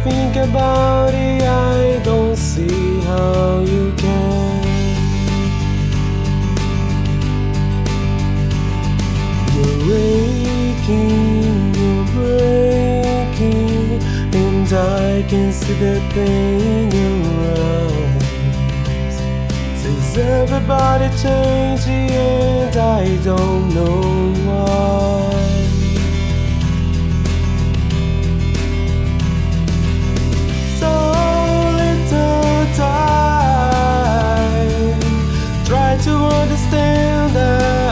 think about it, I don't see how you can. You're breaking, and I can see the pain in your eyes. Says everybody changing, and I don't know why. So little time, try to understand that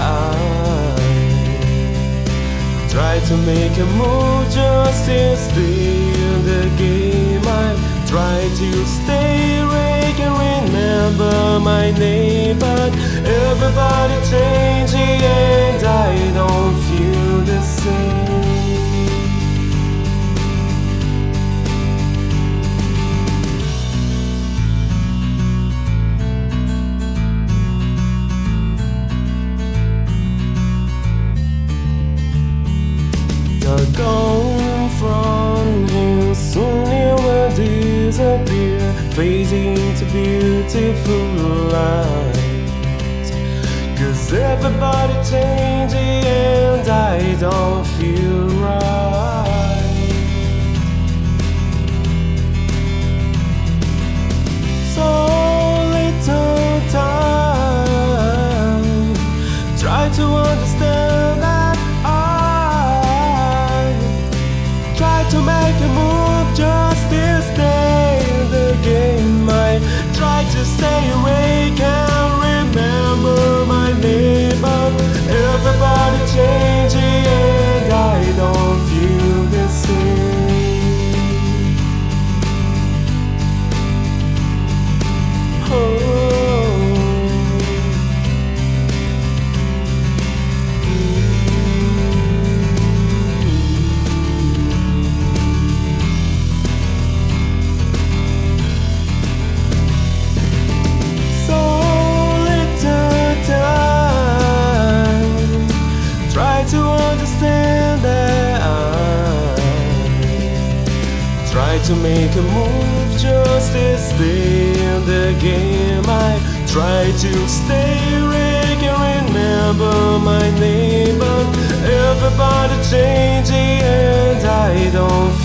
try to make a move just to stay in the game. I try to stay awake and remember my name, but everybody changing and I don't feel the same. You're gone from you, soon you will disappear, fading to beautiful light. 'Cause everybody changing and I don't feel right. So little time, try to understand that to make a move just to stay in the game. I try to stay awake and remember my name, but everybody changing and I don't feel the same. Oh. To understand that try to make a move just to stay in the game. I try to stay awake and remember my name, but everybody changing and I don't